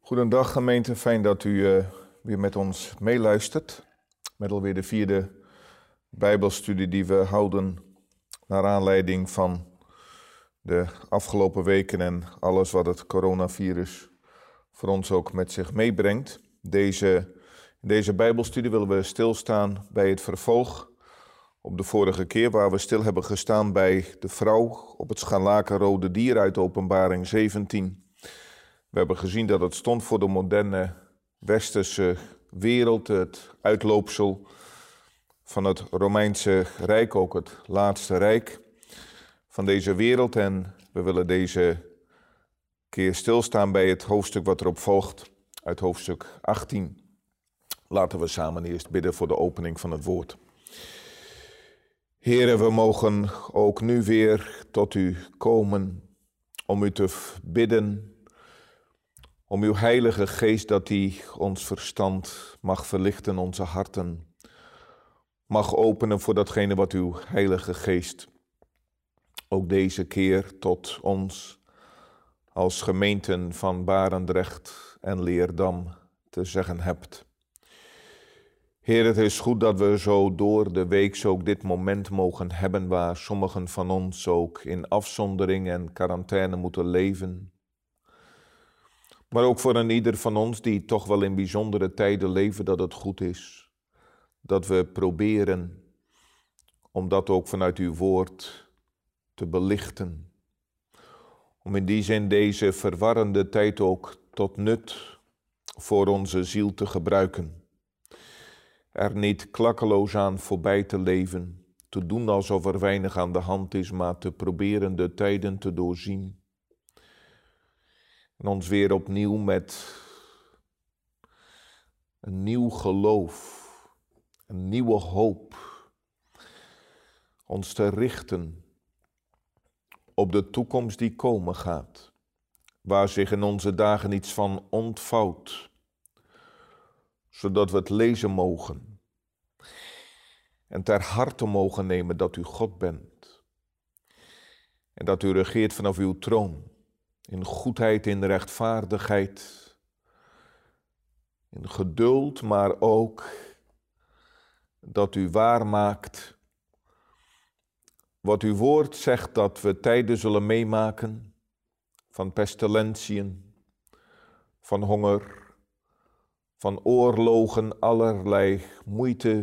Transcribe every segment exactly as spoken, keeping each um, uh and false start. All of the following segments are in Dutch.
Goedendag gemeente, fijn dat u uh, weer met ons meeluistert. Met alweer de vierde Bijbelstudie die we houden naar aanleiding van de afgelopen weken en alles wat het coronavirus voor ons ook met zich meebrengt. Deze, in deze Bijbelstudie willen we stilstaan bij het vervolg op de vorige keer waar we stil hebben gestaan bij de vrouw op het scharlakenrode dier uit Openbaring zeventien. We hebben gezien dat het stond voor de moderne westerse wereld, het uitloopsel van het Romeinse Rijk, ook het laatste rijk van deze wereld. En we willen deze keer stilstaan bij het hoofdstuk wat erop volgt, uit hoofdstuk achttien. Laten we samen eerst bidden voor de opening van het woord. Here, we mogen ook nu weer tot u komen om u te bidden, om uw heilige geest dat die ons verstand mag verlichten, onze harten mag openen voor datgene wat uw heilige geest ook deze keer tot ons als gemeenten van Barendrecht en Leerdam te zeggen hebt. Heer, het is goed dat we zo door de week ook dit moment mogen hebben waar sommigen van ons ook in afzondering en quarantaine moeten leven. Maar ook voor een ieder van ons die toch wel in bijzondere tijden leven, dat het goed is. Dat we proberen om dat ook vanuit uw woord te belichten. Om in die zin deze verwarrende tijd ook tot nut voor onze ziel te gebruiken. Er niet klakkeloos aan voorbij te leven, te doen alsof er weinig aan de hand is, maar te proberen de tijden te doorzien. En ons weer opnieuw met een nieuw geloof, een nieuwe hoop, ons te richten op de toekomst die komen gaat, waar zich in onze dagen iets van ontvouwt, zodat we het lezen mogen en ter harte mogen nemen dat u God bent en dat u regeert vanaf uw troon. In goedheid, in rechtvaardigheid, in geduld, maar ook dat u waarmaakt wat uw woord zegt dat we tijden zullen meemaken van pestilentiën, van honger, van oorlogen, allerlei moeite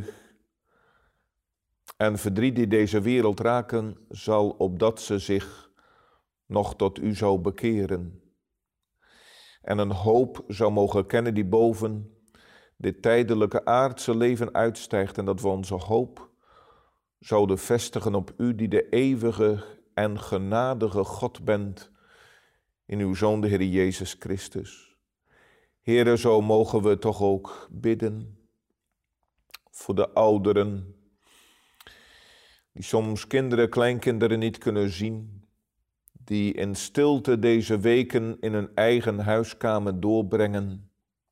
en verdriet die deze wereld raken, zal opdat ze zich nog tot u zou bekeren. En een hoop zou mogen kennen die boven dit tijdelijke aardse leven uitstijgt. En dat we onze hoop zouden vestigen op u die de eeuwige en genadige God bent in uw Zoon de Heer Jezus Christus. Heere, zo mogen we toch ook bidden voor de ouderen die soms kinderen, kleinkinderen niet kunnen zien, die in stilte deze weken in hun eigen huiskamer doorbrengen.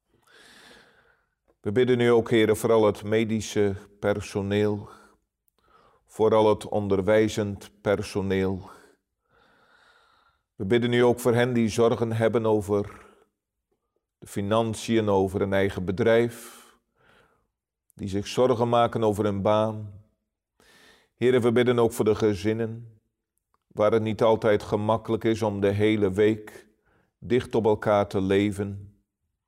We bidden u ook, Heere, voor al het medische personeel, vooral het onderwijzend personeel. We bidden u ook voor hen die zorgen hebben over de financiën, over een eigen bedrijf, die zich zorgen maken over hun baan. Heere, we bidden ook voor de gezinnen, waar het niet altijd gemakkelijk is om de hele week dicht op elkaar te leven.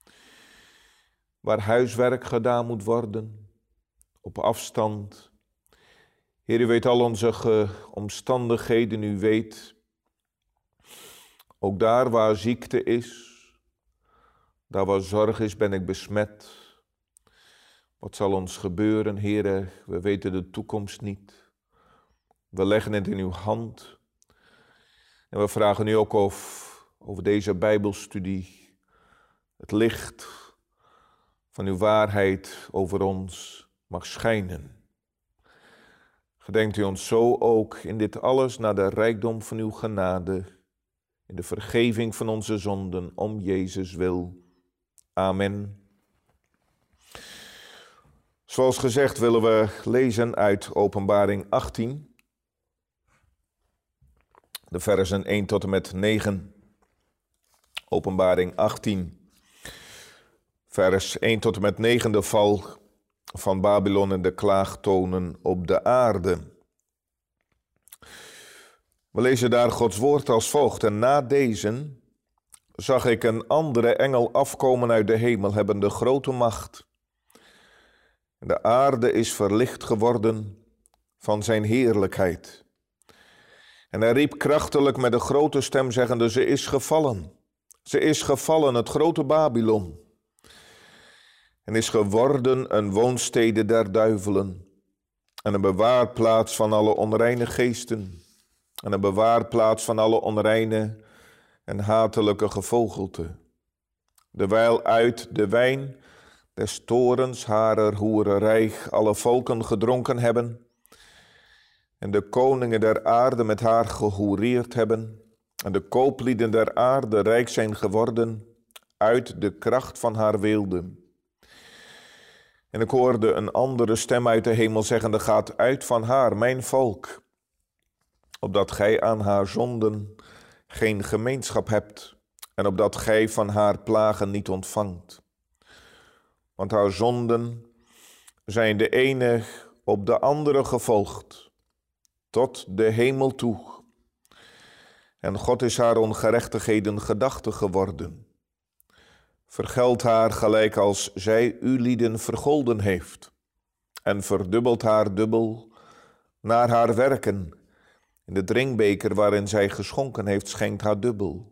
Waar huiswerk gedaan moet worden, op afstand. Heer, u weet al onze ge- omstandigheden, u weet ook daar waar ziekte is, daar waar zorg is, ben ik besmet. Wat zal ons gebeuren, Heer? We weten de toekomst niet. We leggen het in uw hand. En we vragen u ook of over deze Bijbelstudie het licht van uw waarheid over ons mag schijnen. Gedenkt u ons zo ook in dit alles naar de rijkdom van uw genade, in de vergeving van onze zonden, om Jezus wil. Amen. Zoals gezegd willen we lezen uit Openbaring achttien. De versen één tot en met negen. Openbaring achttien. vers één tot en met negen, de val van Babylon en de klaagtonen op de aarde. We lezen daar Gods woord als volgt. En na deze zag ik een andere engel afkomen uit de hemel, hebbende grote macht. De aarde is verlicht geworden van zijn heerlijkheid. En hij riep krachtelijk met een grote stem, zeggende, ze is gevallen. Ze is gevallen, het grote Babylon. En is geworden een woonstede der duivelen. En een bewaarplaats van alle onreine geesten. En een bewaarplaats van alle onreine en hatelijke gevogelte. Dewijl uit de wijn des torens harer hoererij alle volken gedronken hebben. En de koningen der aarde met haar gehoereerd hebben. En de kooplieden der aarde rijk zijn geworden uit de kracht van haar weelde. En ik hoorde een andere stem uit de hemel zeggende, gaat uit van haar, mijn volk, opdat gij aan haar zonden geen gemeenschap hebt en opdat gij van haar plagen niet ontvangt. Want haar zonden zijn de ene op de andere gevolgd, tot de hemel toe. En God is haar ongerechtigheden gedachte geworden. Vergeld haar gelijk als zij u lieden vergolden heeft. En verdubbelt haar dubbel naar haar werken. In de drinkbeker waarin zij geschonken heeft, schenkt haar dubbel.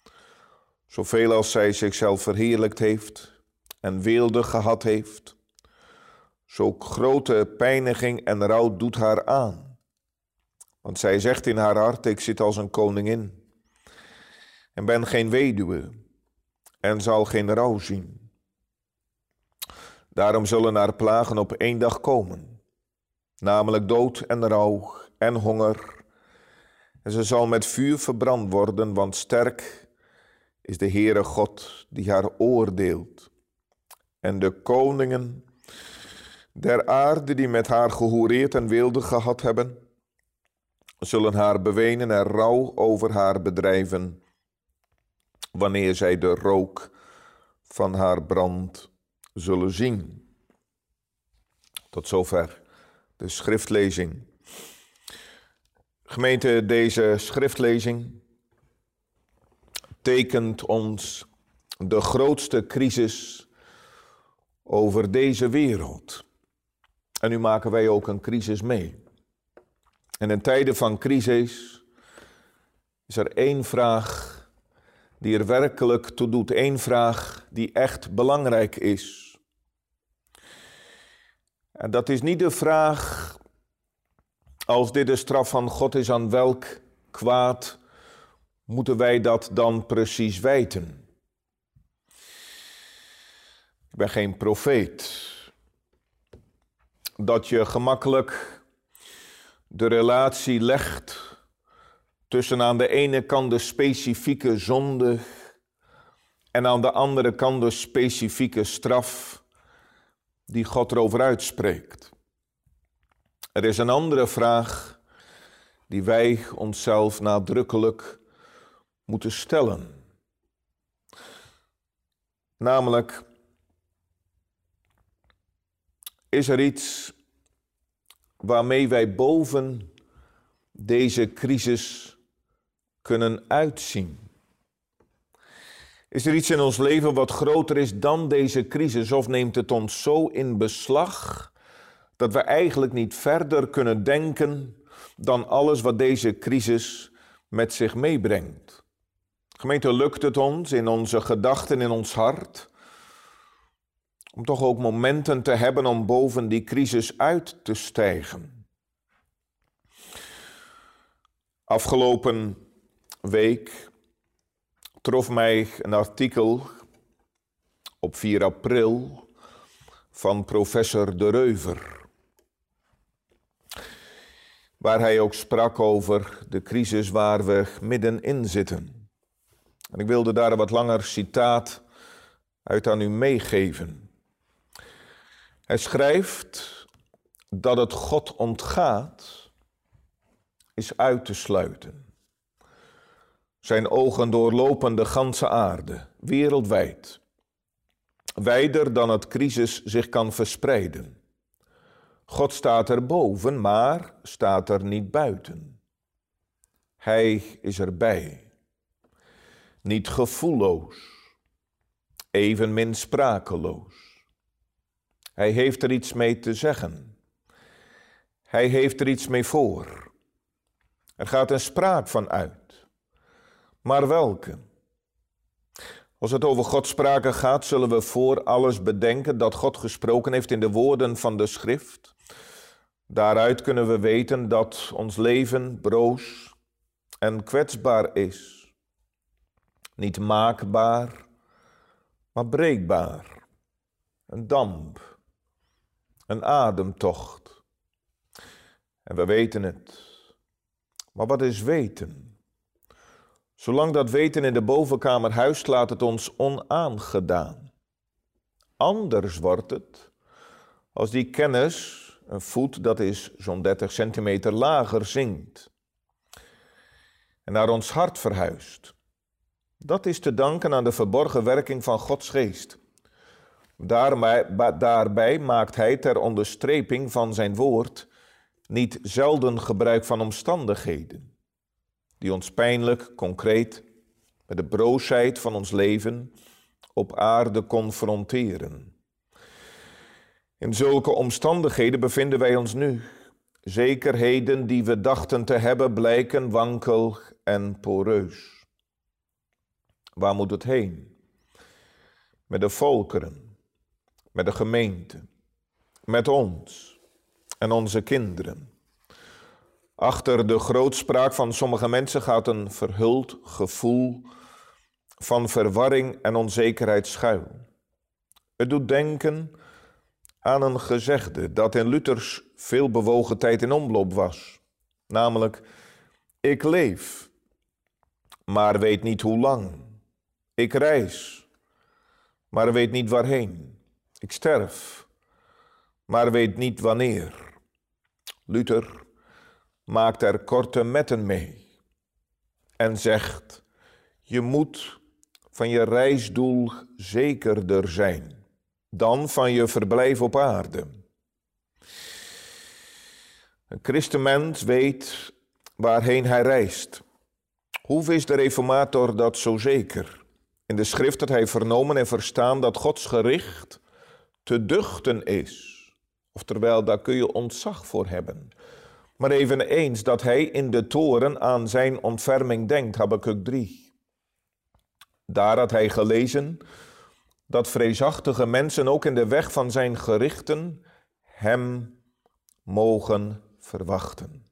Zoveel als zij zichzelf verheerlijkt heeft en weelde gehad heeft, zo grote pijniging en rouw doet haar aan. Want zij zegt in haar hart, ik zit als een koningin en ben geen weduwe en zal geen rouw zien. Daarom zullen haar plagen op één dag komen, namelijk dood en rouw en honger. En ze zal met vuur verbrand worden, want sterk is de Heere God die haar oordeelt. En de koningen der aarde die met haar gehoereerd en weelde gehad hebben, zullen haar bewenen en rouw over haar bedrijven, wanneer zij de rook van haar brand zullen zien. Tot zover de schriftlezing. Gemeente, deze schriftlezing tekent ons de grootste crisis over deze wereld. En nu maken wij ook een crisis mee. En in tijden van crisis is er één vraag die er werkelijk toe doet. Één vraag die echt belangrijk is. En dat is niet de vraag, als dit de straf van God is, aan welk kwaad moeten wij dat dan precies wijten? Ik ben geen profeet. Dat je gemakkelijk de relatie legt tussen aan de ene kant de specifieke zonde en aan de andere kant de specifieke straf die God erover uitspreekt. Er is een andere vraag die wij onszelf nadrukkelijk moeten stellen. Namelijk, is er iets waarmee wij boven deze crisis kunnen uitzien? Is er iets in ons leven wat groter is dan deze crisis? Of neemt het ons zo in beslag dat we eigenlijk niet verder kunnen denken dan alles wat deze crisis met zich meebrengt? Gemeente, lukt het ons in onze gedachten, in ons hart, om toch ook momenten te hebben om boven die crisis uit te stijgen? Afgelopen week trof mij een artikel op vier april van professor De Reuver, waar hij ook sprak over de crisis waar we middenin zitten. En ik wilde daar een wat langer citaat uit aan u meegeven. Hij schrijft dat het God ontgaat is uit te sluiten. Zijn ogen doorlopen de ganse aarde, wereldwijd. wijder dan het crisis zich kan verspreiden. God staat er boven, maar staat er niet buiten. Hij is erbij. Niet gevoelloos, evenmin sprakeloos. Hij heeft er iets mee te zeggen. Hij heeft er iets mee voor. Er gaat een spraak van uit. Maar welke? Als het over Gods sprake gaat, zullen we voor alles bedenken dat God gesproken heeft in de woorden van de schrift. Daaruit kunnen we weten dat ons leven broos en kwetsbaar is. Niet maakbaar, maar breekbaar. Een damp, een ademtocht. En we weten het. Maar wat is weten? Zolang dat weten in de bovenkamer huist, laat het ons onaangedaan. Anders wordt het als die kennis, een voet, dat is zo'n dertig centimeter lager, zinkt. En naar ons hart verhuist. Dat is te danken aan de verborgen werking van Gods geest. Daarbij, daarbij maakt hij ter onderstreping van zijn woord niet zelden gebruik van omstandigheden, die ons pijnlijk, concreet, met de broosheid van ons leven op aarde confronteren. In zulke omstandigheden bevinden wij ons nu. Zekerheden die we dachten te hebben blijken wankel en poreus. Waar moet het heen? Met de volkeren, met de gemeente, met ons en onze kinderen. Achter de grootspraak van sommige mensen gaat een verhuld gevoel van verwarring en onzekerheid schuil. Het doet denken aan een gezegde dat in Luthers veelbewogen tijd in omloop was. Namelijk, ik leef, maar weet niet hoe lang. Ik reis, maar weet niet waarheen. Ik sterf, maar weet niet wanneer. Luther maakt er korte metten mee en zegt, je moet van je reisdoel zekerder zijn dan van je verblijf op aarde. Een christenmens weet waarheen hij reist. Hoe wist de reformator dat zo zeker? In de schrift had hij vernomen en verstaan dat Gods gericht te duchten is. Oftewel, daar kun je ontzag voor hebben. Maar eveneens dat hij in de toren aan zijn ontferming denkt, Habakuk drie. Daar had hij gelezen dat vreesachtige mensen ook in de weg van zijn gerichten hem mogen verwachten.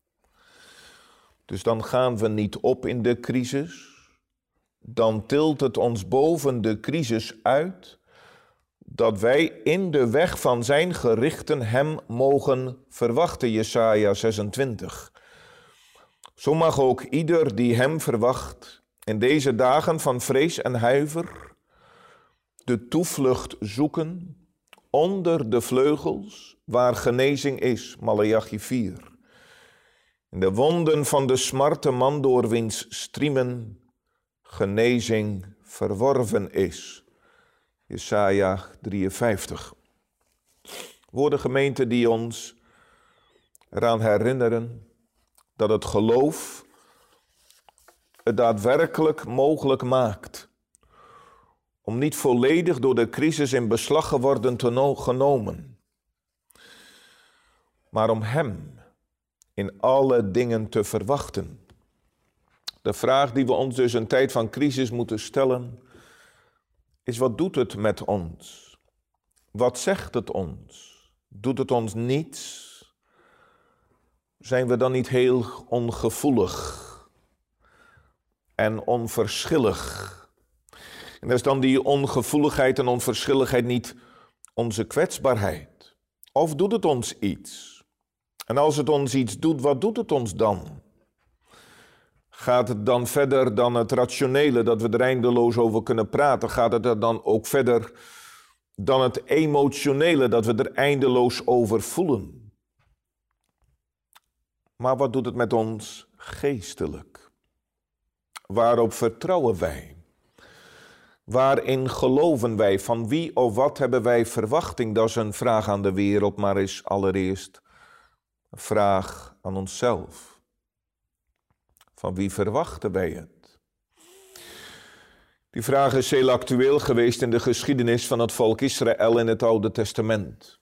Dus dan gaan we niet op in de crisis. Dan tilt het ons boven de crisis uit dat wij in de weg van zijn gerichten hem mogen verwachten, Jesaja zesentwintig. Zo mag ook ieder die hem verwacht in deze dagen van vrees en huiver de toevlucht zoeken onder de vleugels waar genezing is, Maleachi vier. In de wonden van de smarte man door wiens striemen genezing verworven is. Jesaja drieënvijftig. Woorden, gemeente, die ons eraan herinneren dat het geloof het daadwerkelijk mogelijk maakt om niet volledig door de crisis in beslag geworden te genomen, maar om hem in alle dingen te verwachten. De vraag die we ons dus in tijd van crisis moeten stellen is: wat doet het met ons? Wat zegt het ons? Doet het ons niets? Zijn we dan niet heel ongevoelig en onverschillig? En is dan die ongevoeligheid en onverschilligheid niet onze kwetsbaarheid? Of doet het ons iets? En als het ons iets doet, wat doet het ons dan? Gaat het dan verder dan het rationele, dat we er eindeloos over kunnen praten? Gaat het er dan ook verder dan het emotionele, dat we er eindeloos over voelen? Maar wat doet het met ons geestelijk? Waarop vertrouwen wij? Waarin geloven wij? Van wie of wat hebben wij verwachting? Dat is een vraag aan de wereld, maar is allereerst een vraag aan onszelf. Van wie verwachten wij het? Die vraag is heel actueel geweest in de geschiedenis van het volk Israël in het Oude Testament.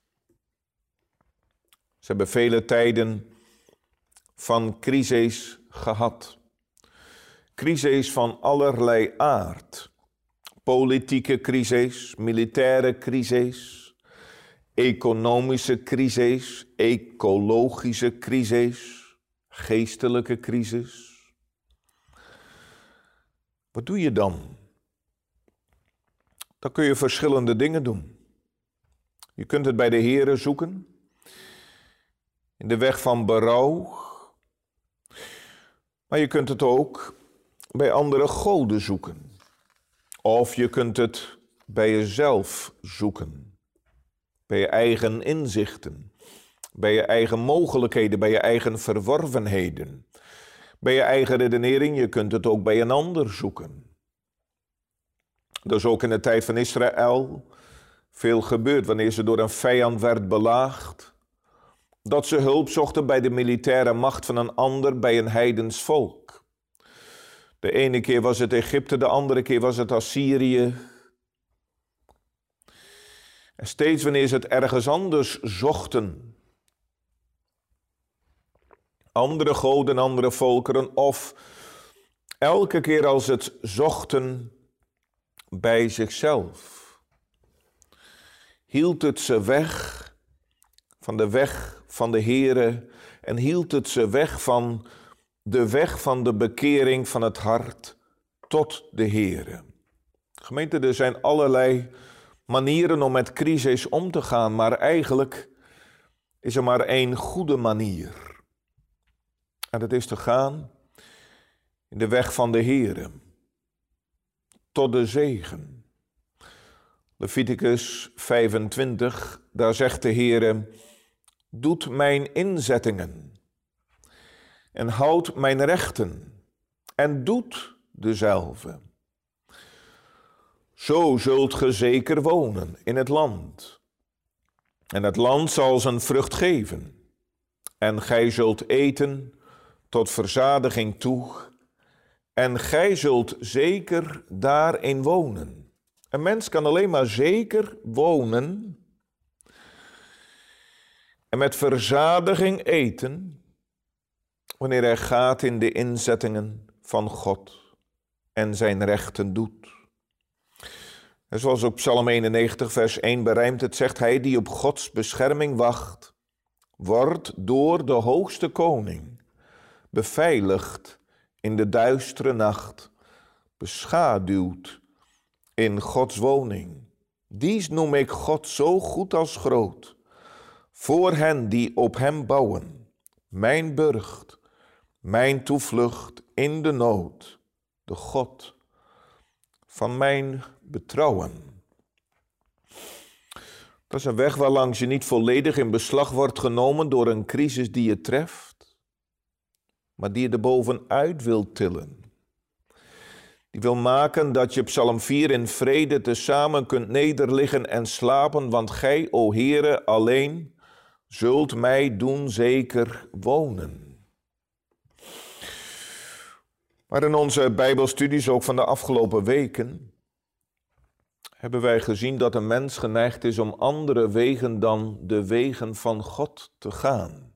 Ze hebben vele tijden van crises gehad. Crises van allerlei aard. Politieke crises, militaire crises, economische crises, ecologische crises, geestelijke crisis. Wat doe je dan? Dan kun je verschillende dingen doen. Je kunt het bij de Heere zoeken, in de weg van berouw, maar je kunt het ook bij andere goden zoeken. Of je kunt het bij jezelf zoeken, bij je eigen inzichten, bij je eigen mogelijkheden, bij je eigen verworvenheden, bij je eigen redenering. Je kunt het ook bij een ander zoeken. Dat is ook in de tijd van Israël veel gebeurd wanneer ze door een vijand werd belaagd, dat ze hulp zochten bij de militaire macht van een ander, bij een heidens volk. De ene keer was het Egypte, de andere keer was het Assyrië. En steeds wanneer ze het ergens anders zochten, andere goden, andere volkeren, of elke keer als het zochten bij zichzelf, hield het ze weg van de weg van de Heere en hield het ze weg van de weg van de bekering van het hart tot de Heere. Gemeente, er zijn allerlei manieren om met crisis om te gaan, maar eigenlijk is er maar één goede manier. En dat is te gaan in de weg van de Heere, tot de zegen. Leviticus vijfentwintig, daar zegt de Heere: doet mijn inzettingen en houdt mijn rechten en doet dezelfde. Zo zult ge zeker wonen in het land. En het land zal zijn vrucht geven. En gij zult eten tot verzadiging toe. En gij zult zeker daarin wonen. Een mens kan alleen maar zeker wonen en met verzadiging eten wanneer hij gaat in de inzettingen van God en zijn rechten doet. En zoals op Psalm eenennegentig vers één berijmt het, zegt hij die op Gods bescherming wacht, wordt door de hoogste koning beveiligd in de duistere nacht, beschaduwd in Gods woning. Dies noem ik God zo goed als groot, voor hen die op hem bouwen, mijn burcht, mijn toevlucht in de nood, de God van mijn betrouwen. Dat is een weg waarlangs je niet volledig in beslag wordt genomen door een crisis die je treft, maar die je er bovenuit wil tillen. Die wil maken dat je Psalm vier in vrede tezamen kunt nederliggen en slapen, want gij, o Heere, alleen zult mij doen zeker wonen. Maar in onze Bijbelstudies, ook van de afgelopen weken, hebben wij gezien dat een mens geneigd is om andere wegen dan de wegen van God te gaan.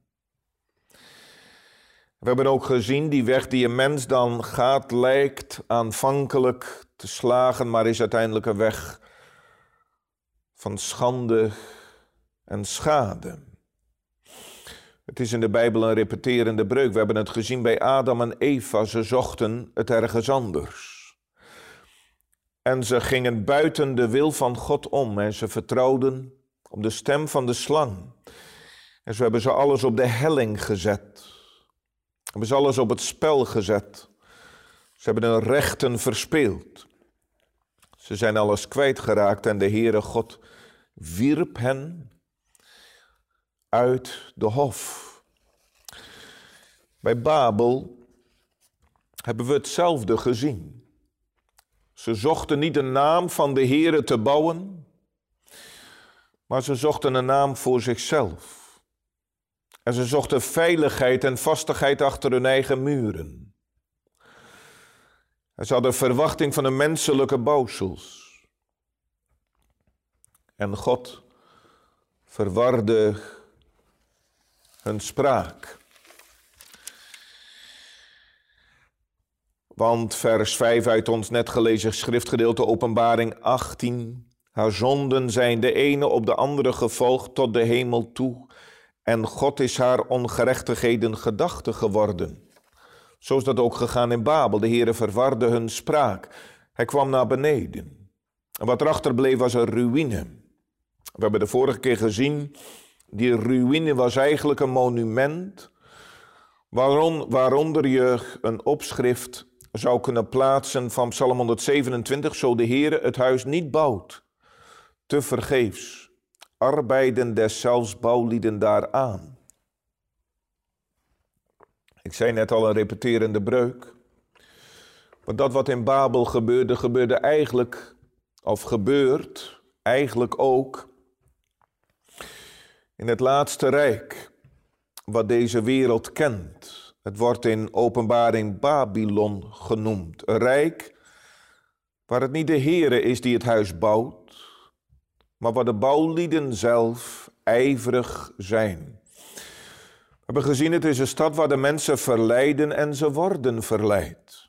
We hebben ook gezien, die weg die een mens dan gaat, lijkt aanvankelijk te slagen, maar is uiteindelijk een weg van schande en schade. Het is in de Bijbel een repeterende breuk. We hebben het gezien bij Adam en Eva. Ze zochten het ergens anders. En ze gingen buiten de wil van God om en ze vertrouwden op de stem van de slang. En zo hebben ze alles op de helling gezet. Hebben ze alles op het spel gezet. Ze hebben hun rechten verspeeld. Ze zijn alles kwijtgeraakt en de Heere God wierp hen uit de hof. Bij Babel hebben we hetzelfde gezien. Ze zochten niet de naam van de Heere te bouwen, maar ze zochten een naam voor zichzelf. En ze zochten veiligheid en vastigheid achter hun eigen muren. En ze hadden verwachting van de menselijke bouwsels. En God verwarde hun spraak. Want vers vijf uit ons net gelezen schriftgedeelte Openbaring achttien. Haar zonden zijn de ene op de andere gevolgd tot de hemel toe. En God is haar ongerechtigheden gedachte geworden. Zo is dat ook gegaan in Babel. De Heere verwarde hun spraak. Hij kwam naar beneden. En wat erachter bleef was een ruïne. We hebben de vorige keer gezien, die ruïne was eigenlijk een monument, waaron, waaronder je een opschrift zou kunnen plaatsen van Psalm honderdzevenentwintig, zo de Heere het huis niet bouwt, te vergeefs, arbeiden deszelfs bouwlieden daaraan. Ik zei net al een repeterende breuk, maar dat wat in Babel gebeurde, gebeurde eigenlijk, of gebeurt eigenlijk ook in het laatste rijk, wat deze wereld kent. Het wordt in Openbaring Babylon genoemd. Een rijk waar het niet de Heere is die het huis bouwt, maar waar de bouwlieden zelf ijverig zijn. We hebben gezien, het is een stad waar de mensen verleiden en ze worden verleid.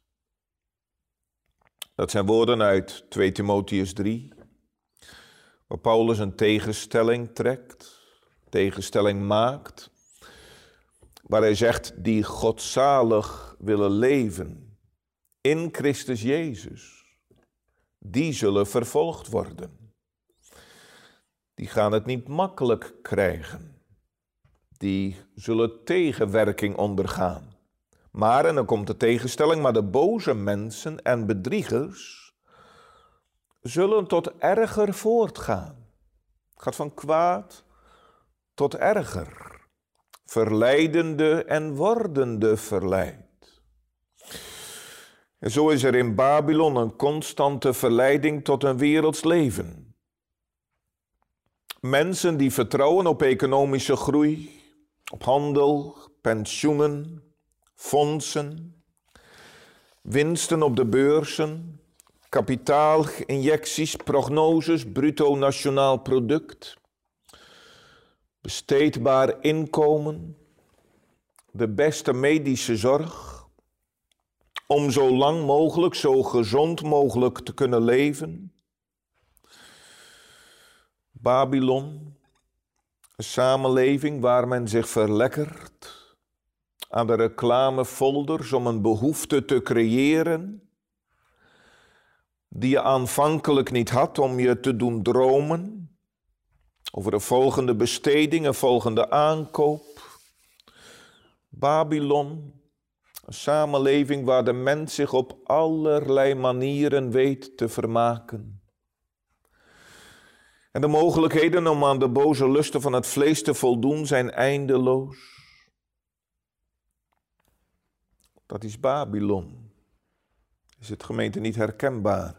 Dat zijn woorden uit twee Timotheüs drie, waar Paulus een tegenstelling trekt, tegenstelling maakt, waar hij zegt, die godzalig willen leven in Christus Jezus, die zullen vervolgd worden. Die gaan het niet makkelijk krijgen. Die zullen tegenwerking ondergaan. Maar, en dan komt de tegenstelling, maar de boze mensen en bedriegers zullen tot erger voortgaan. Het gaat van kwaad tot erger. Verleidende en wordende verleid. En zo is er in Babylon een constante verleiding tot een werelds leven. Mensen die vertrouwen op economische groei, op handel, pensioenen, fondsen, winsten op de beurzen, kapitaalinjecties, prognoses, bruto nationaal product, besteedbaar inkomen, de beste medische zorg, om zo lang mogelijk, zo gezond mogelijk te kunnen leven. Babylon, een samenleving waar men zich verlekkert aan de reclamefolders om een behoefte te creëren die je aanvankelijk niet had, om je te doen dromen over een volgende besteding, een volgende aankoop. Babylon, een samenleving waar de mens zich op allerlei manieren weet te vermaken. En de mogelijkheden om aan de boze lusten van het vlees te voldoen zijn eindeloos. Dat is Babylon. Is het gemeente niet herkenbaar?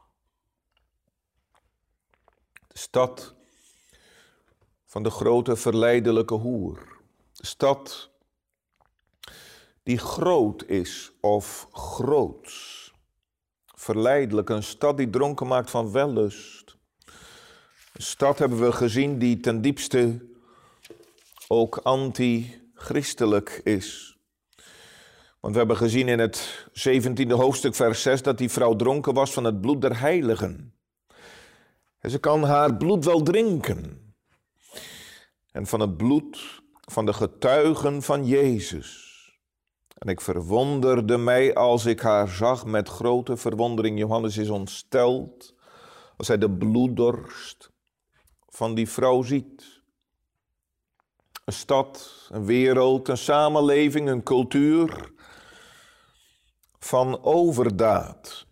De stad van de grote verleidelijke hoer. De stad die groot is of groots. Verleidelijk, een stad die dronken maakt van wellust. Een stad hebben we gezien die ten diepste ook anti-christelijk is. Want we hebben gezien in het zeventiende hoofdstuk vers zes dat die vrouw dronken was van het bloed der heiligen. En ze kan haar bloed wel drinken. En van het bloed van de getuigen van Jezus. En ik verwonderde mij als ik haar zag met grote verwondering. Johannes is ontsteld als hij de bloeddorst van die vrouw ziet. Een stad, een wereld, een samenleving, een cultuur van overdaad.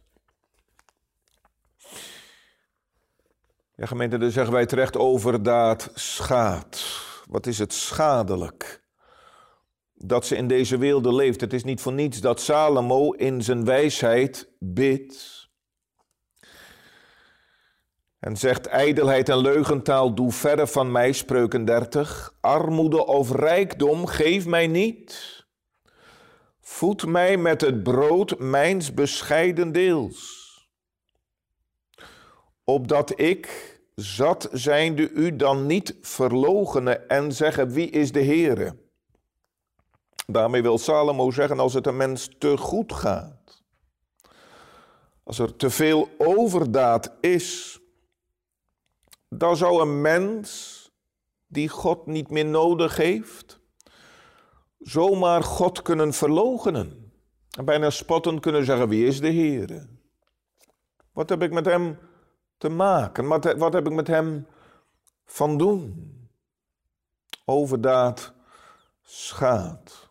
Ja, gemeente, daar zeggen wij terecht, overdaad schaadt. Wat is het schadelijk dat ze in deze wereld leeft. Het is niet voor niets dat Salomo in zijn wijsheid bidt. En zegt ijdelheid en leugentaal, doe verre van mij, Spreuken dertig. Armoede of rijkdom, geef mij niet. Voed mij met het brood mijns bescheiden deels. Opdat ik, zat zijnde, u dan niet verloochenen en zeggen, wie is de Heere? Daarmee wil Salomo zeggen, als het een mens te goed gaat, als er te veel overdaad is, dan zou een mens die God niet meer nodig heeft, zomaar God kunnen verloochenen. En bijna spottend kunnen zeggen, wie is de Heere? Wat heb ik met hem te maken? Wat, wat heb ik met hem van doen? Overdaad schaadt.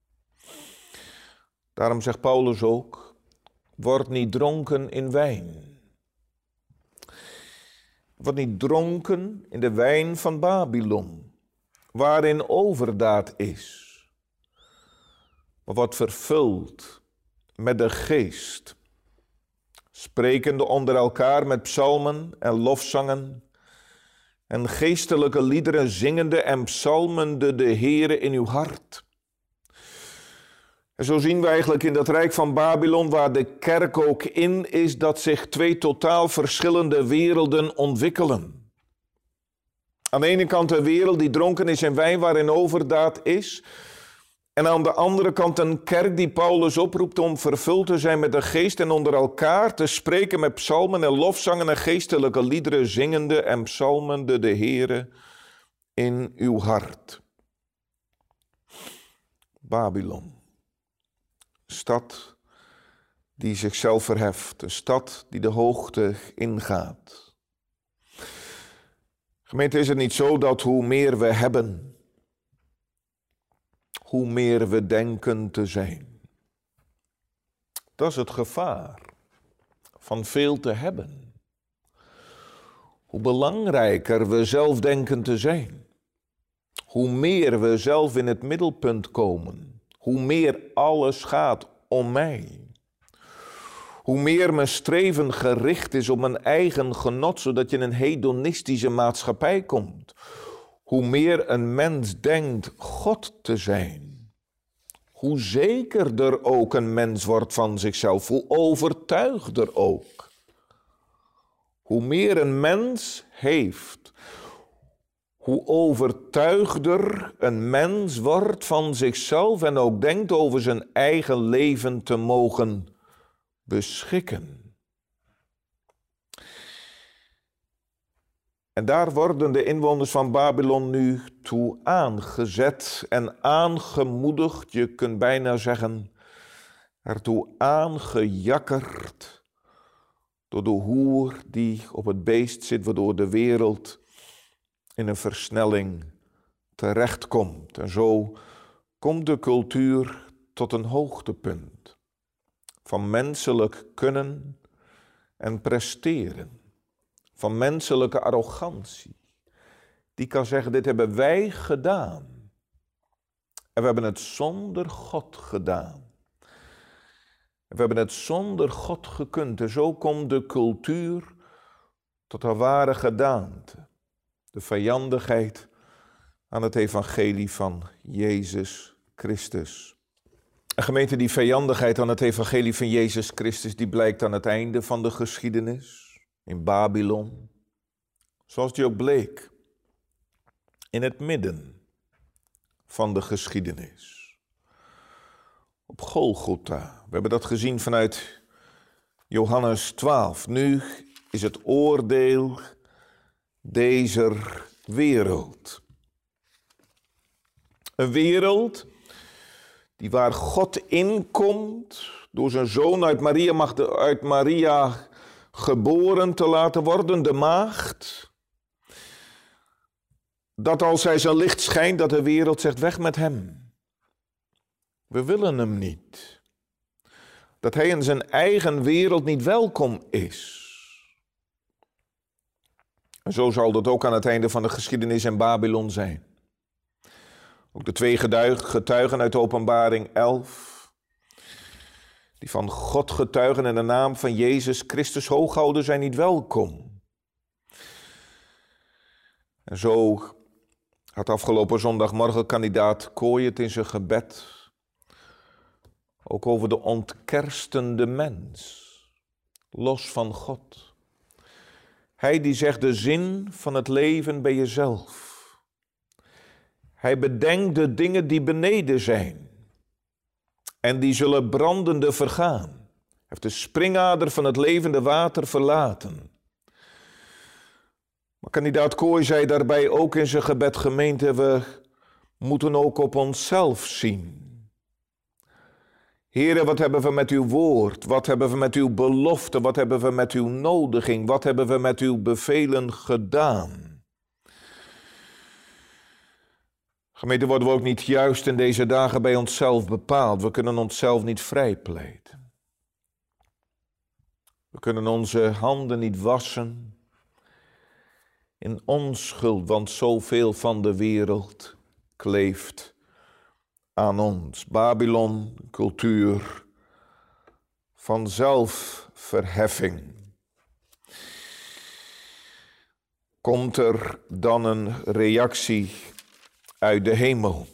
Daarom zegt Paulus ook, word niet dronken in wijn. Word niet dronken in de wijn van Babylon, waarin overdaad is. Maar word vervuld met de geest, sprekende onder elkaar met psalmen en lofzangen en geestelijke liederen zingende en psalmende de Heere in uw hart. En zo zien we eigenlijk in dat rijk van Babylon, waar de kerk ook in is, dat zich twee totaal verschillende werelden ontwikkelen. Aan de ene kant een wereld die dronken is in wijn, waarin overdaad is. En aan de andere kant een kerk die Paulus oproept om vervuld te zijn met de geest en onder elkaar te spreken met psalmen en lofzangen en geestelijke liederen, zingende en psalmende de Heere in uw hart. Babylon. Stad die zichzelf verheft, een stad die de hoogte ingaat. Gemeente, is het niet zo dat hoe meer we hebben, hoe meer we denken te zijn? Dat is het gevaar van veel te hebben. Hoe belangrijker we zelf denken te zijn, hoe meer we zelf in het middelpunt komen. Hoe meer alles gaat om mij. Hoe meer mijn streven gericht is op mijn eigen genot, zodat je in een hedonistische maatschappij komt. Hoe meer een mens denkt God te zijn. Hoe zekerder ook een mens wordt van zichzelf. Hoe overtuigder ook. Hoe meer een mens heeft, hoe overtuigder een mens wordt van zichzelf en ook denkt over zijn eigen leven te mogen beschikken. En daar worden de inwoners van Babylon nu toe aangezet en aangemoedigd, je kunt bijna zeggen, ertoe aangejakkerd door de hoer die op het beest zit, waardoor de wereld in een versnelling terechtkomt. En zo komt de cultuur tot een hoogtepunt van menselijk kunnen en presteren, van menselijke arrogantie. Die kan zeggen, dit hebben wij gedaan. En we hebben het zonder God gedaan. En we hebben het zonder God gekund. En zo komt de cultuur tot haar ware gedaante. De vijandigheid aan het evangelie van Jezus Christus. En gemeente, die vijandigheid aan het evangelie van Jezus Christus, die blijkt aan het einde van de geschiedenis, in Babylon. Zoals die ook bleek, in het midden van de geschiedenis. Op Golgotha, we hebben dat gezien vanuit Johannes twaalf. Nu is het oordeel deze wereld. Een wereld die waar God inkomt door zijn zoon uit Maria, mag de, uit Maria geboren te laten worden, de maagd. Dat als hij zijn licht schijnt, dat de wereld zegt, weg met hem. We willen hem niet. Dat hij in zijn eigen wereld niet welkom is. En zo zal dat ook aan het einde van de geschiedenis in Babylon zijn. Ook de twee getuigen uit Openbaring elf, die van God getuigen in de naam van Jezus Christus hooghouden, zijn niet welkom. En zo had afgelopen zondagmorgen kandidaat Kooi het in zijn gebed ook over de ontkerstende mens, los van God. Hij die zegt de zin van het leven bij jezelf. Hij bedenkt de dingen die beneden zijn en die zullen brandende vergaan. Hij heeft de springader van het levende water verlaten. Maar kandidaat Kooi zei daarbij ook in zijn gebed: gemeente, we moeten ook op onszelf zien. Heere, wat hebben we met uw woord? Wat hebben we met uw belofte? Wat hebben we met uw nodiging? Wat hebben we met uw bevelen gedaan? Gemeente, worden we ook niet juist in deze dagen bij onszelf bepaald? We kunnen onszelf niet vrijpleiten. We kunnen onze handen niet wassen in onschuld, want zoveel van de wereld kleeft aan ons. Babylon, cultuur van zelfverheffing. Komt er dan een reactie uit de hemel?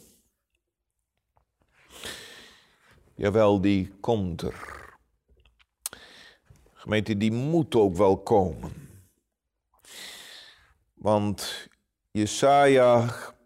Jawel, die komt er. Gemeente, die moet ook wel komen. Want Jesaja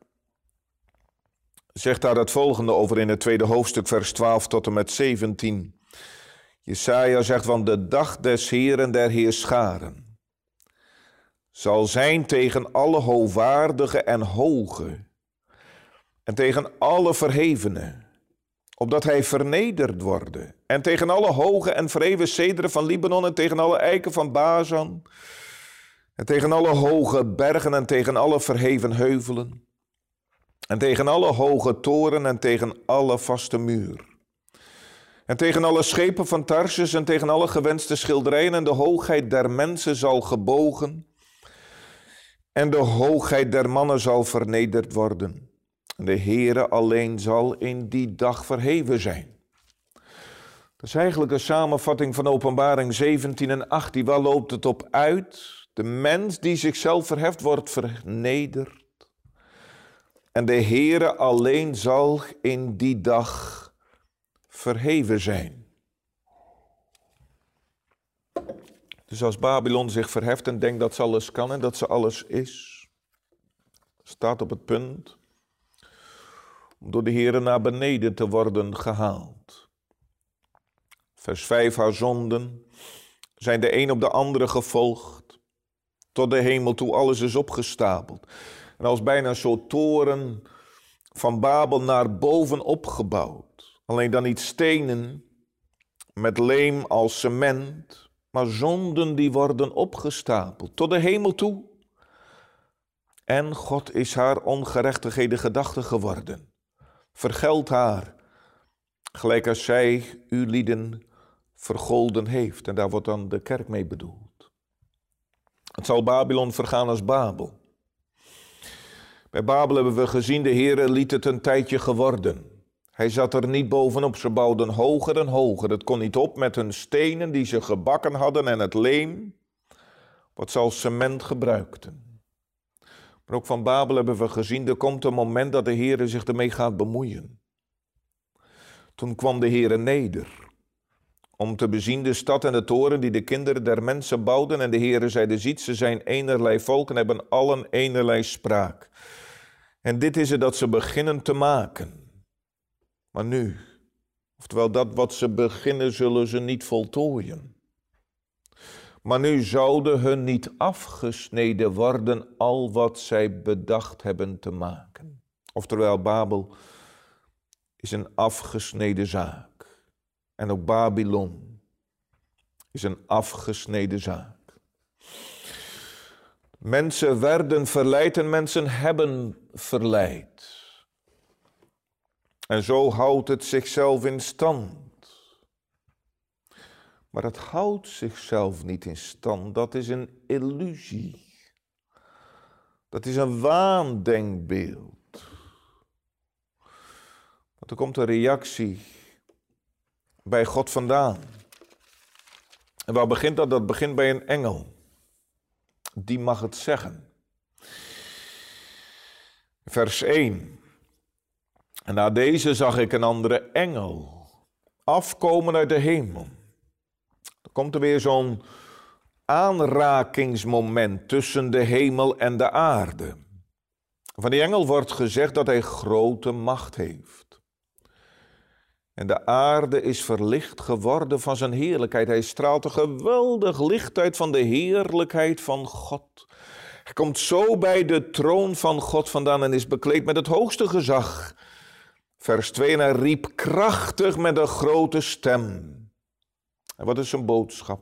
zegt daar het volgende over in het tweede hoofdstuk, vers twaalf tot en met zeventien. Jesaja zegt: van de dag des Heeren der Heerscharen zal zijn tegen alle hoogwaardige en hoge en tegen alle verhevenen, opdat hij vernederd worden, en tegen alle hoge en verheven cederen van Libanon en tegen alle eiken van Bazan en tegen alle hoge bergen en tegen alle verheven heuvelen en tegen alle hoge toren en tegen alle vaste muur. En tegen alle schepen van Tarsus en tegen alle gewenste schilderijen, en de hoogheid der mensen zal gebogen en de hoogheid der mannen zal vernederd worden. En de Heere alleen zal in die dag verheven zijn. Dat is eigenlijk een samenvatting van Openbaring zeventien en achttien. Waar loopt het op uit? De mens die zichzelf verheft wordt vernederd. En de Heere alleen zal in die dag verheven zijn. Dus als Babylon zich verheft en denkt dat ze alles kan en dat ze alles is, staat op het punt om door de Heere naar beneden te worden gehaald. Vers vijf, haar zonden zijn de een op de andere gevolgd, tot de hemel toe alles is opgestapeld. En als bijna zo'n toren van Babel naar boven opgebouwd. Alleen dan niet stenen met leem als cement, maar zonden die worden opgestapeld tot de hemel toe. En God is haar ongerechtigheden gedachte geworden. Vergeld haar, gelijk als zij uw lieden vergolden heeft. En daar wordt dan de kerk mee bedoeld. Het zal Babylon vergaan als Babel. Bij Babel hebben we gezien, de Heere liet het een tijdje geworden. Hij zat er niet bovenop, ze bouwden hoger en hoger. Het kon niet op met hun stenen die ze gebakken hadden en het leem, wat ze als cement gebruikten. Maar ook van Babel hebben we gezien, er komt een moment dat de Heere zich ermee gaat bemoeien. Toen kwam de Heere neder, om te bezien de stad en de toren die de kinderen der mensen bouwden. En de Heere zeide: ziet, ze zijn eenerlei volk en hebben allen eenerlei spraak. En dit is het dat ze beginnen te maken. Maar nu, oftewel dat wat ze beginnen, zullen ze niet voltooien. Maar nu zouden hun niet afgesneden worden al wat zij bedacht hebben te maken. Oftewel, Babel is een afgesneden zaak. En ook Babylon is een afgesneden zaak. Mensen werden verleid en mensen hebben verleid. En zo houdt het zichzelf in stand. Maar het houdt zichzelf niet in stand. Dat is een illusie. Dat is een waandenkbeeld. Want er komt een reactie bij God vandaan. En waar begint dat? Dat begint bij een engel. Die mag het zeggen. vers één. En na deze zag ik een andere engel afkomen uit de hemel. Er komt er weer zo'n aanrakingsmoment tussen de hemel en de aarde. Van die engel wordt gezegd dat hij grote macht heeft. En de aarde is verlicht geworden van zijn heerlijkheid. Hij straalt een geweldig licht uit van de heerlijkheid van God. Hij komt zo bij de troon van God vandaan en is bekleed met het hoogste gezag. Vers twee, en hij riep krachtig met een grote stem. En wat is zijn boodschap?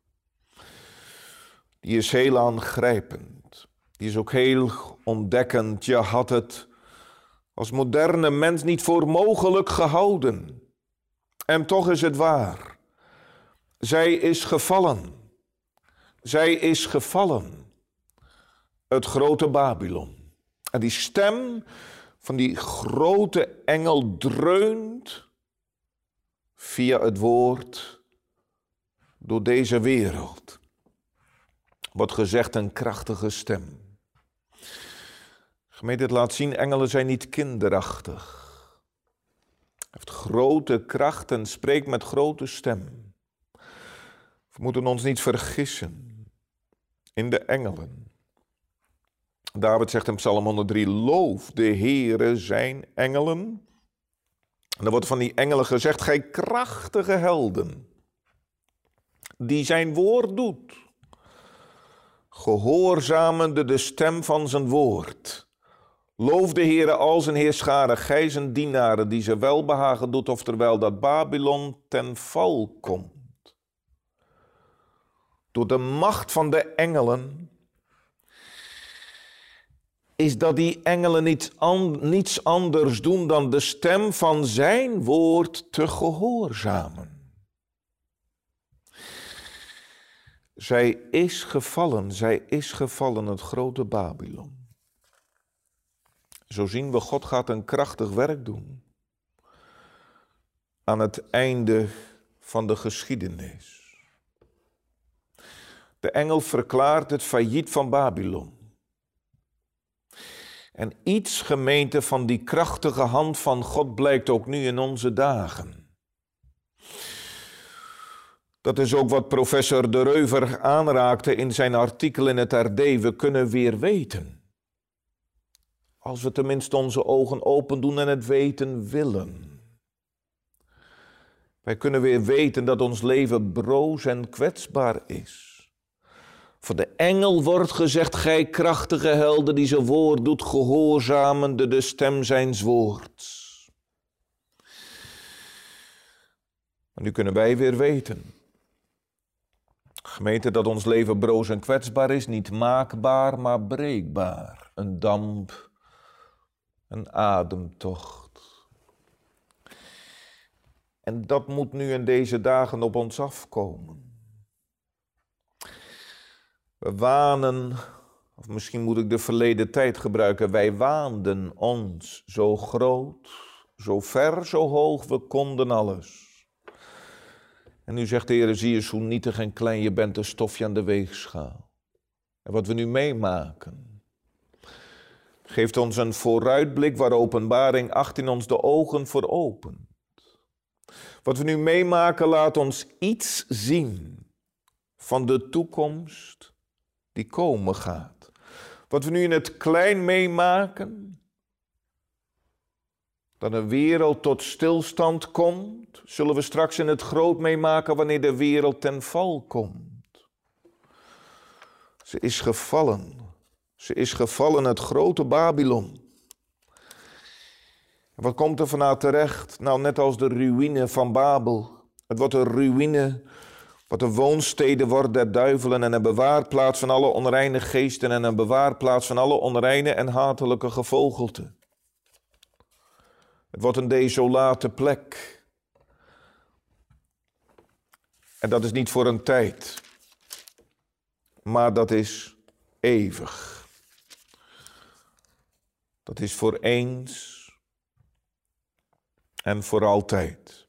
Die is heel aangrijpend. Die is ook heel ontdekkend. Je had het als moderne mens niet voor mogelijk gehouden. En toch is het waar. Zij is gevallen. Zij is gevallen. Het grote Babylon. En die stem van die grote engel dreunt via het woord door deze wereld. Wordt gezegd een krachtige stem. Gemeente, het laat zien, engelen zijn niet kinderachtig. Hij heeft grote kracht en spreekt met grote stem. We moeten ons niet vergissen in de engelen. David zegt in Psalm honderddrie, loof de Heere zijn engelen. En dan wordt van die engelen gezegd, gij krachtige helden, die zijn woord doet, gehoorzamende de stem van zijn woord. Loof de Heere al zijn heerscharen, gij zijn dienaren, die ze welbehagen doet, oftewel dat Babylon ten val komt. Door de macht van de engelen is dat die engelen niets, an, niets anders doen dan de stem van zijn woord te gehoorzamen. Zij is gevallen, zij is gevallen, het grote Babylon. Zo zien we, God gaat een krachtig werk doen aan het einde van de geschiedenis. De engel verklaart het failliet van Babylon. En iets, gemeente, van die krachtige hand van God blijkt ook nu in onze dagen. Dat is ook wat professor De Reuver aanraakte in zijn artikel in het R D. We kunnen weer weten. Als we tenminste onze ogen open doen en het weten willen. Wij kunnen weer weten dat ons leven broos en kwetsbaar is. Voor de engel wordt gezegd, gij krachtige helden die zijn woord doet, gehoorzamende de stem zijns woords. Maar nu kunnen wij weer weten. Gemeente, dat ons leven broos en kwetsbaar is, niet maakbaar, maar breekbaar. Een damp, een ademtocht. En dat moet nu in deze dagen op ons afkomen. We wanen, of misschien moet ik de verleden tijd gebruiken, wij waanden ons zo groot, zo ver, zo hoog, we konden alles. En nu zegt de Heer, zie eens hoe nietig en klein je bent, een stofje aan de weegschaal. En wat we nu meemaken, geeft ons een vooruitblik waar Openbaring achttien ons de ogen voor opent. Wat we nu meemaken laat ons iets zien van de toekomst die komen gaat. Wat we nu in het klein meemaken, dat een wereld tot stilstand komt, zullen we straks in het groot meemaken wanneer de wereld ten val komt. Ze is gevallen. Ze is gevallen, het grote Babylon. En wat komt er vanuit terecht? Nou, net als de ruïne van Babel. Het wordt een ruïne, wat een woonstede wordt der duivelen en een bewaarplaats van alle onreine geesten en een bewaarplaats van alle onreine en hatelijke gevogelte. Het wordt een desolate plek. En dat is niet voor een tijd, maar dat is eeuwig. Dat is voor eens en voor altijd.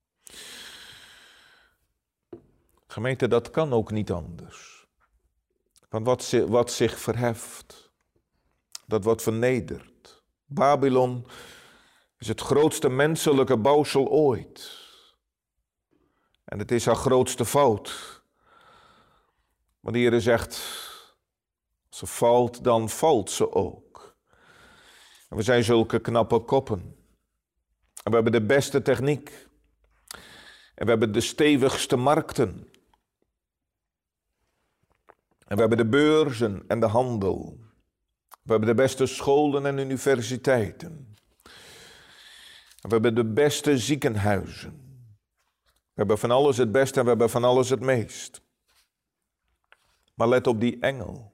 Gemeente, dat kan ook niet anders. Want wat, wat zich verheft, dat wordt vernederd. Babylon is het grootste menselijke bouwsel ooit. En het is haar grootste fout. Maar de Heer zegt, als ze valt, dan valt ze ook. En we zijn zulke knappe koppen. En we hebben de beste techniek. En we hebben de stevigste markten. En we hebben de beurzen en de handel. We hebben de beste scholen en universiteiten. En we hebben de beste ziekenhuizen. We hebben van alles het beste en we hebben van alles het meest. Maar let op die engel.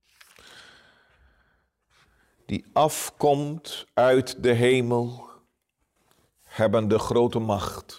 Die afkomt uit de hemel, hebben de grote macht.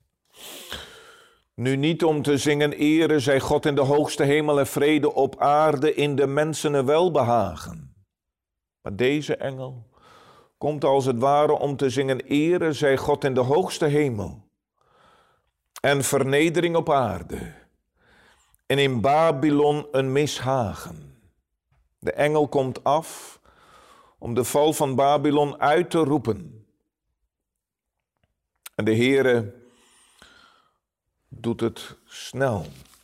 Nu niet om te zingen, ere zij God in de hoogste hemel en vrede op aarde in de mensen een welbehagen. Maar deze engel komt als het ware om te zingen, ere zij God in de hoogste hemel en vernedering op aarde. En in Babylon een mishagen. De engel komt af om de val van Babylon uit te roepen. En de Heere doet het snel.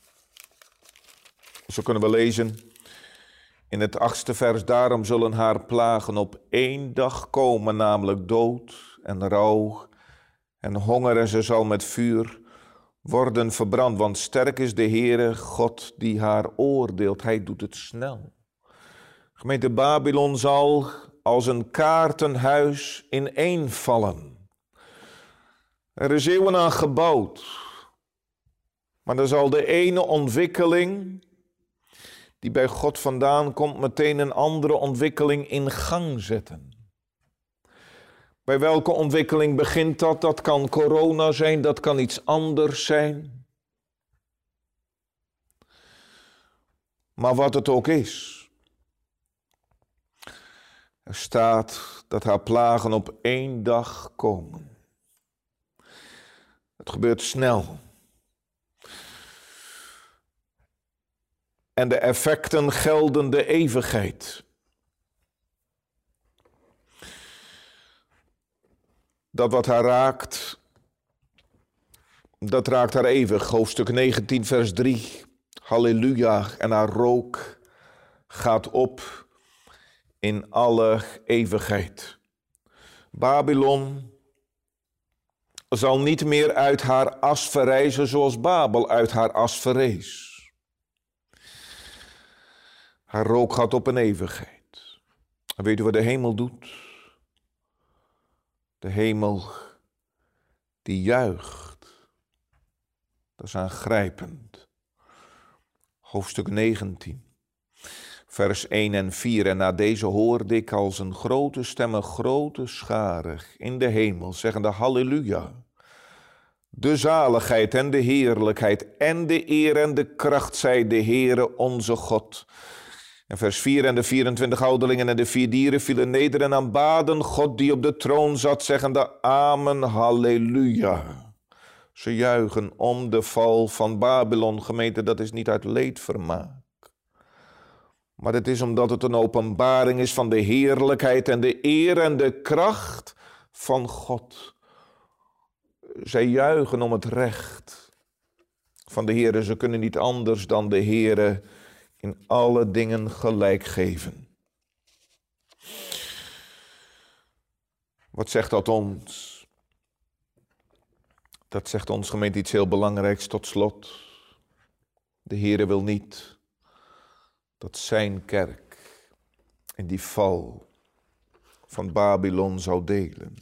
Zo kunnen we lezen in het achtste vers. Daarom zullen haar plagen op één dag komen, namelijk dood en rouw en honger. En ze zal met vuur worden verbrand. Want sterk is de Heere God die haar oordeelt. Hij doet het snel. Gemeente Babylon zal als een kaartenhuis ineenvallen. Er is eeuwen aan gebouwd. Maar er zal de ene ontwikkeling die bij God vandaan komt meteen een andere ontwikkeling in gang zetten. Bij welke ontwikkeling begint dat? Dat kan corona zijn, dat kan iets anders zijn. Maar wat het ook is. Er staat dat haar plagen op één dag komen. Het gebeurt snel. En de effecten gelden de eeuwigheid. Dat wat haar raakt, dat raakt haar eeuwig. Hoofdstuk negentien, vers drie. Halleluja. En haar rook gaat op in alle eeuwigheid. Babylon zal niet meer uit haar as verrijzen zoals Babel uit haar as verrees. Haar rook gaat op in eeuwigheid. En weet u wat de hemel doet? De hemel die juicht. Dat is aangrijpend. Hoofdstuk negentien. Vers één en vier. En na deze hoorde ik als een grote stem, een grote schare in de hemel, zeggende halleluja. De zaligheid en de heerlijkheid en de eer en de kracht zij de Heere onze God. En vers vier, en de vierentwintig ouderlingen en de vier dieren vielen neder en aanbaden God die op de troon zat, zeggende amen, halleluja. Ze juichen om de val van Babylon, gemeente, dat is niet uit leedvermaak. Maar het is omdat het een openbaring is van de heerlijkheid en de eer en de kracht van God. Zij juichen om het recht van de Heere. Ze kunnen niet anders dan de Heere in alle dingen gelijk geven. Wat zegt dat ons? Dat zegt ons, gemeente, iets heel belangrijks tot slot. De Heere wil niet dat zijn kerk in die val van Babylon zou delen.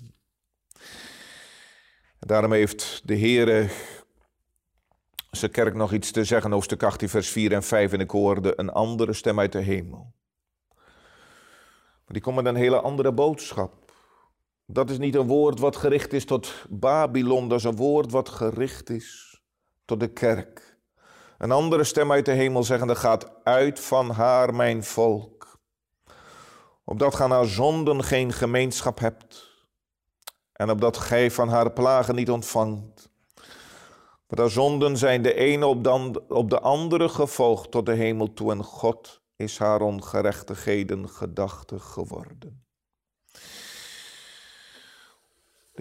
En daarom heeft de Heere zijn kerk nog iets te zeggen, hoofdstuk achttien, vers vier en vijf. En ik hoorde een andere stem uit de hemel. Maar die komt met een hele andere boodschap. Dat is niet een woord wat gericht is tot Babylon, dat is een woord wat gericht is tot de kerk. Een andere stem uit de hemel zeggende, gaat uit van haar mijn volk, opdat gij aan haar zonden geen gemeenschap hebt, en opdat gij van haar plagen niet ontvangt. Want haar zonden zijn de ene op de, op de andere gevolgd tot de hemel toe, en God is haar ongerechtigheden gedachtig geworden.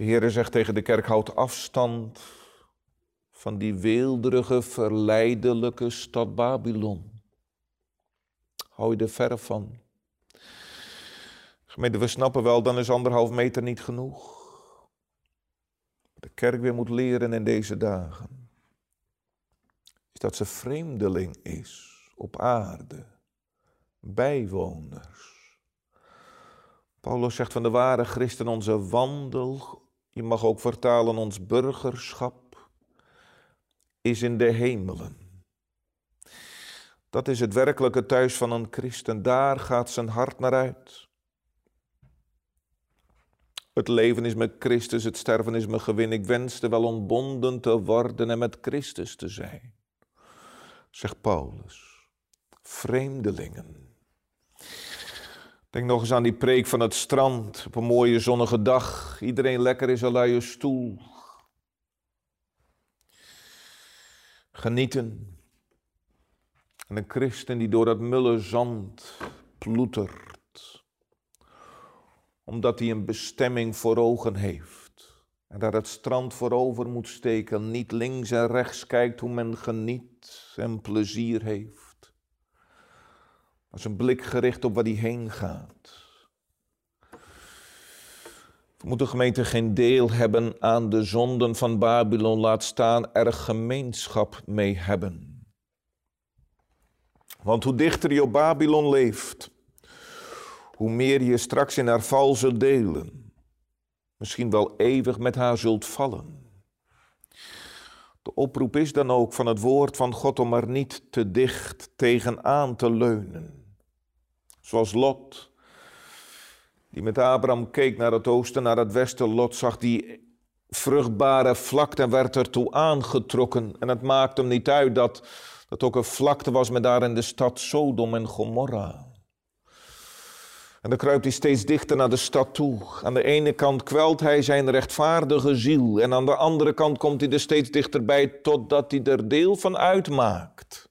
De Heere zegt tegen de kerk, houd afstand van die weelderige, verleidelijke stad Babylon. Hou je er verre van. Gemeente, we snappen wel, dan is anderhalf meter niet genoeg. De kerk weer moet leren in deze dagen, is dat ze vreemdeling is op aarde, bijwoners. Paulus zegt van de ware christen, onze wandel, je mag ook vertalen ons burgerschap, is in de hemelen. Dat is het werkelijke thuis van een christen, daar gaat zijn hart naar uit. Het leven is met Christus, het sterven is mijn gewin. Ik wenste wel ontbonden te worden en met Christus te zijn. Zegt Paulus. Vreemdelingen. Denk nog eens aan die preek van het strand op een mooie zonnige dag. Iedereen lekker in zijn luie stoel. Genieten. En een christen die door dat mulle zand ploetert. Omdat hij een bestemming voor ogen heeft. En daar het strand voorover moet steken. Niet links en rechts kijkt hoe men geniet en plezier heeft. Maar zijn blik gericht op waar hij heen gaat. We moeten gemeente geen deel hebben aan de zonden van Babylon. Laat staan er gemeenschap mee hebben. Want hoe dichter je op Babylon leeft, hoe meer je straks in haar val zult delen. Misschien wel eeuwig met haar zult vallen. De oproep is dan ook van het woord van God om er niet te dicht tegenaan te leunen. Zoals Lot, die met Abraham keek naar het oosten, naar het westen. Lot zag die vruchtbare vlakte en werd ertoe aangetrokken. En het maakte hem niet uit dat dat ook een vlakte was met daar in de stad Sodom en Gomorra. En dan kruipt hij steeds dichter naar de stad toe. Aan de ene kant kwelt hij zijn rechtvaardige ziel. En aan de andere kant komt hij er steeds dichterbij totdat hij er deel van uitmaakt.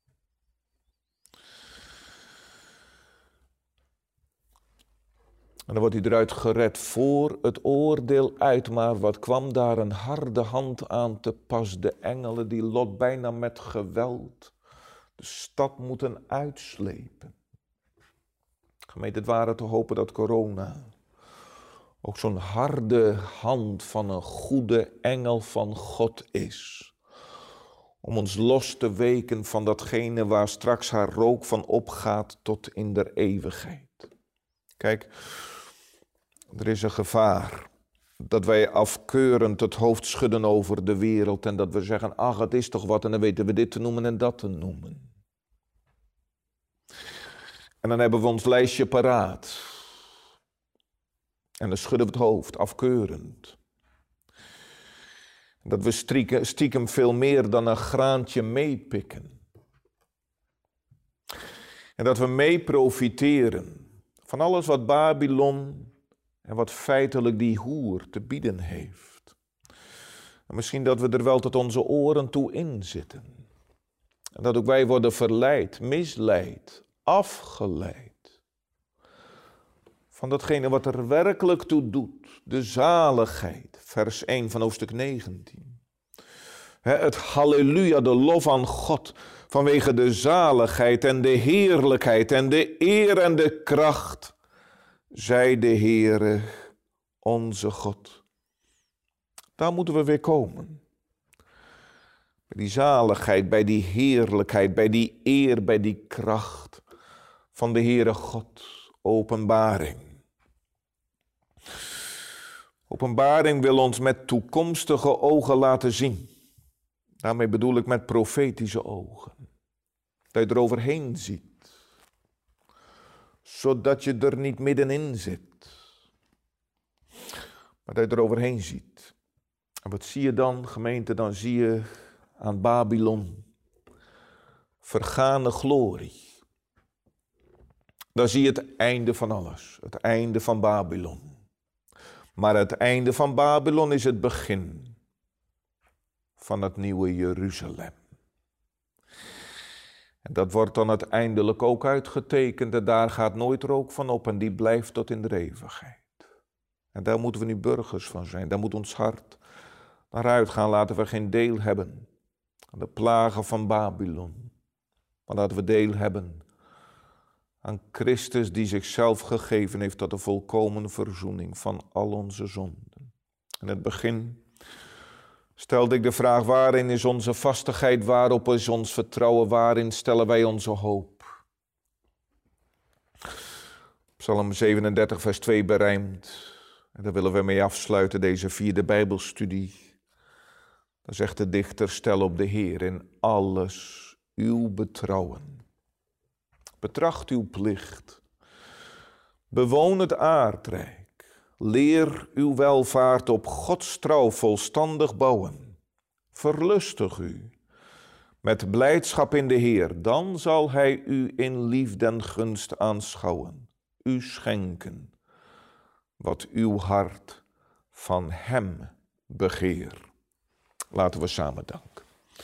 En dan wordt hij eruit gered voor het oordeel uit. Maar wat kwam daar een harde hand aan te pas. De engelen die Lot bijna met geweld de stad moeten uitslepen. Gemeente, het waren te hopen dat corona ook zo'n harde hand van een goede engel van God is. Om ons los te weken van datgene waar straks haar rook van opgaat tot in der eeuwigheid. Kijk, er is een gevaar dat wij afkeurend het hoofd schudden over de wereld en dat we zeggen, ach, het is toch wat en dan weten we dit te noemen en dat te noemen. En dan hebben we ons lijstje paraat. En dan schudden we het hoofd, afkeurend. Dat we stiekem, stiekem veel meer dan een graantje meepikken. En dat we mee profiteren van alles wat Babylon en wat feitelijk die hoer te bieden heeft. En misschien dat we er wel tot onze oren toe in zitten. En dat ook wij worden verleid, misleid, afgeleid van datgene wat er werkelijk toe doet, de zaligheid, vers één van hoofdstuk negentien. Het halleluja, de lof aan God, vanwege de zaligheid en de heerlijkheid en de eer en de kracht, zij de Heere, onze God. Daar moeten we weer komen. Bij die zaligheid, bij die heerlijkheid, bij die eer, bij die kracht van de Heere God, openbaring. Openbaring wil ons met toekomstige ogen laten zien. Daarmee bedoel ik met profetische ogen. Dat je er overheen ziet. Zodat je er niet middenin zit. Maar dat je er overheen ziet. En wat zie je dan, gemeente? Dan zie je aan Babylon vergane glorie. Dan zie je het einde van alles. Het einde van Babylon. Maar het einde van Babylon is het begin van het nieuwe Jeruzalem. En dat wordt dan uiteindelijk ook uitgetekend en daar gaat nooit rook van op en die blijft tot in de eeuwigheid. En daar moeten we nu burgers van zijn. Daar moet ons hart naar uitgaan. Laten we geen deel hebben aan de plagen van Babylon. Maar laten we deel hebben aan Christus die zichzelf gegeven heeft tot de volkomen verzoening van al onze zonden. In het begin stelde ik de vraag: waarin is onze vastigheid, waarop is ons vertrouwen, waarin stellen wij onze hoop? Psalm zevenendertig vers twee berijmt, en daar willen we mee afsluiten deze vierde Bijbelstudie. Dan zegt de dichter: stel op de Heer in alles uw betrouwen. Betracht uw plicht. Bewoon het aardrijk. Leer uw welvaart op Gods trouw volstandig bouwen. Verlustig u met blijdschap in de Heer. Dan zal Hij u in liefde en gunst aanschouwen. U schenken wat uw hart van Hem begeert. Laten we samen danken.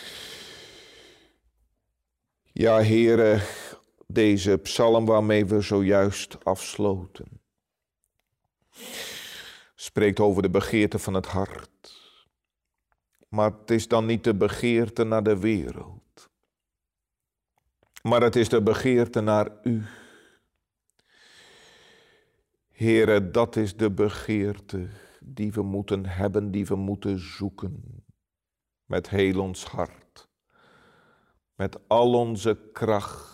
Ja, Heere, deze psalm waarmee we zojuist afsloten spreekt over de begeerte van het hart. Maar het is dan niet de begeerte naar de wereld, maar het is de begeerte naar U. Heere, dat is de begeerte die we moeten hebben, die we moeten zoeken met heel ons hart, met al onze kracht.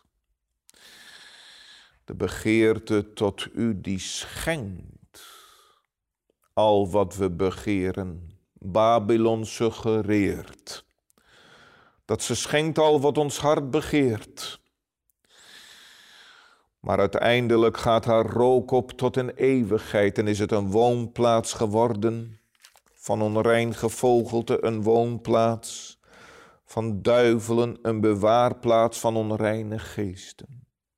De begeerte tot U die schenkt al wat we begeren. Babylon suggereert dat ze schenkt al wat ons hart begeert. Maar uiteindelijk gaat haar rook op tot een eeuwigheid en is het een woonplaats geworden van onrein gevogelte, een woonplaats van duivelen, een bewaarplaats van onreine geesten.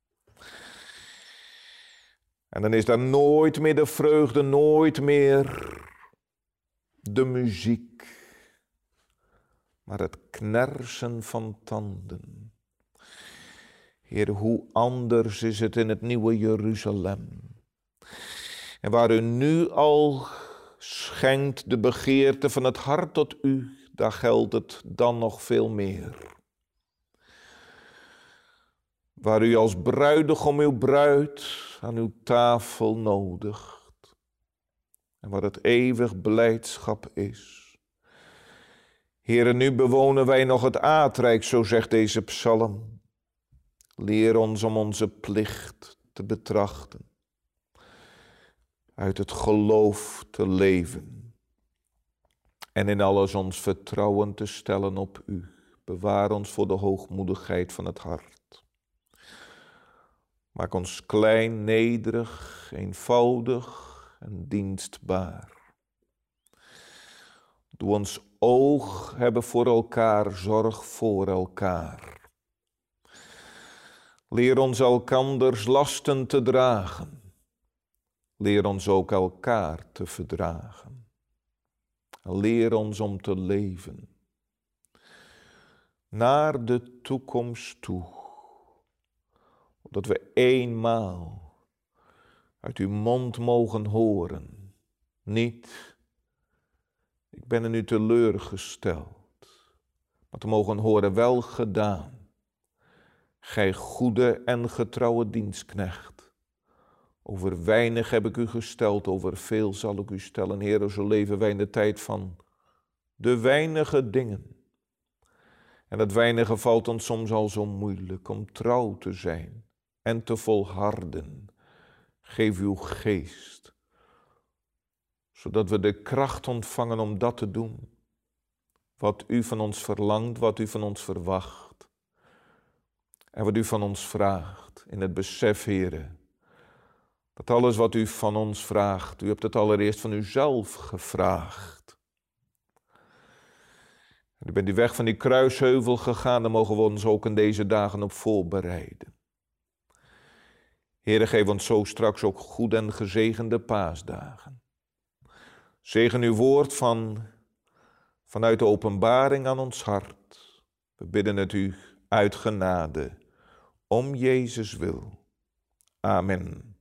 En dan is daar nooit meer de vreugde, nooit meer de muziek, maar het knersen van tanden. Heer, hoe anders is het in het nieuwe Jeruzalem. En waar U nu al schenkt de begeerte van het hart tot U, daar geldt het dan nog veel meer. Waar U als bruidegom uw bruid aan uw tafel nodigt. En waar het eeuwig blijdschap is. Heere, nu bewonen wij nog het aardrijk, zo zegt deze psalm. Leer ons om onze plicht te betrachten. Uit het geloof te leven. En in alles ons vertrouwen te stellen op U. Bewaar ons voor de hoogmoedigheid van het hart. Maak ons klein, nederig, eenvoudig en dienstbaar. Doe ons oog hebben voor elkaar, zorg voor elkaar. Leer ons elkanders lasten te dragen. Leer ons ook elkaar te verdragen. Leer ons om te leven. Naar de toekomst toe. Dat we eenmaal uit uw mond mogen horen. Niet, ik ben er nu teleurgesteld. Maar te mogen horen, wel gedaan. Gij goede en getrouwe dienstknecht. Over weinig heb ik u gesteld, over veel zal ik u stellen. Heere, zo leven wij in de tijd van de weinige dingen. En dat weinige valt ons soms al zo moeilijk om trouw te zijn. En te volharden. Geef uw geest. Zodat we de kracht ontvangen om dat te doen. Wat u van ons verlangt, wat u van ons verwacht. En wat u van ons vraagt. In het besef, Heere. Dat alles wat u van ons vraagt. U hebt het allereerst van uzelf gevraagd. En u bent die weg van die kruisheuvel gegaan. Daar mogen we ons ook in deze dagen op voorbereiden. Heere, geef ons zo straks ook goede en gezegende paasdagen. Zegen uw woord van, vanuit de openbaring aan ons hart. We bidden het u uit genade, om Jezus wil. Amen.